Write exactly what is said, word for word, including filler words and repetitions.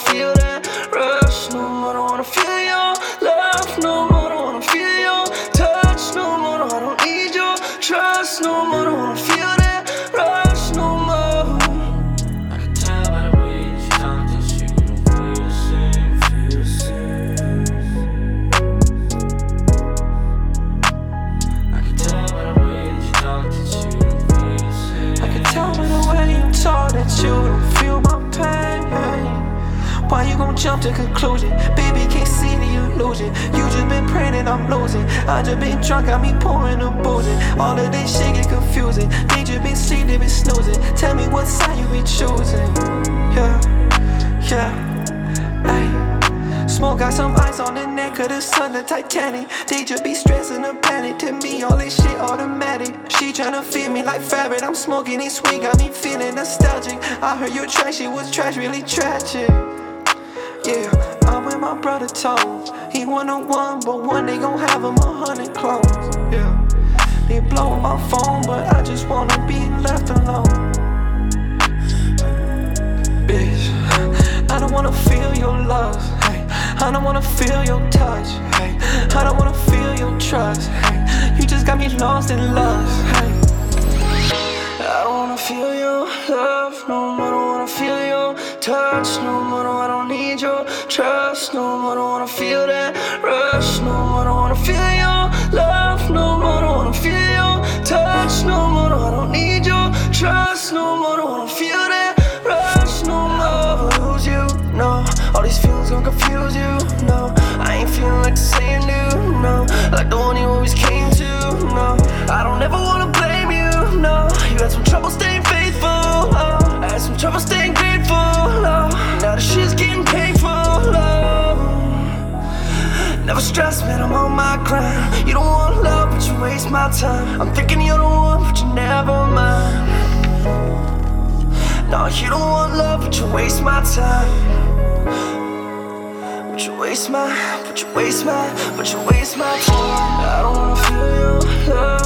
feel that rush no more. Don't wanna feel your love no more. Don't wanna feel your touch no more. No, I don't need your trust no more. Don't wanna feel that rush no more. I can tell by the way that you talk that you don't feel the same, feel the same. I can tell by the way that you talk that you don't feel the same. I can tell by the way you talk that you don't feel my pain. Why you gon' jump to conclusion? Baby, can't see the illusion. You just been praying that I'm losing. I just been drunk, got me pouring the boozing. All of this shit get confusing. They just been sleep, they been snoozing. Tell me what side you be choosing. Yeah, yeah, ayy. Smoke got some ice on the neck of the sun, the Titanic. They just be stressing and panic. To me, all this shit automatic. She tryna feed me like fabric. I'm smoking this sweet, got me feeling nostalgic. I heard your track shit was trash, really tragic. Yeah, I'm with my brother Tones. He one on one, but one day gon' have him a hundred clones. Yeah, they blowin' my phone, but I just wanna be left alone. Bitch, I don't wanna feel your love. Hey, I don't wanna feel your touch. Hey, I don't wanna feel your trust. Hey, you just got me lost in love. Hey, I don't wanna feel your love no more. Don't wanna feel your touch no more. No, I don't need your trust no more. Don't wanna feel that rush no more. Don't wanna feel your love no more. Don't wanna feel your touch no more. No, I don't need your trust no more. Don't wanna feel that rush no more. I'll lose you, no. All these feelings gon' confuse you, no. I ain't feeling like the same dude, no. Like the one you always came to, no. I don't ever wanna blame you, no. You had some trouble staying faithful, oh. I had some trouble staying grateful, oh. Now the shit's getting painful, oh. Never stress, man, I'm on my grind. You don't want love, but you waste my time. I'm thinking you're the one, but you never mind. No, you don't want love, but you waste my time. But you waste my, but you waste my, but you waste my time. I don't wanna feel your love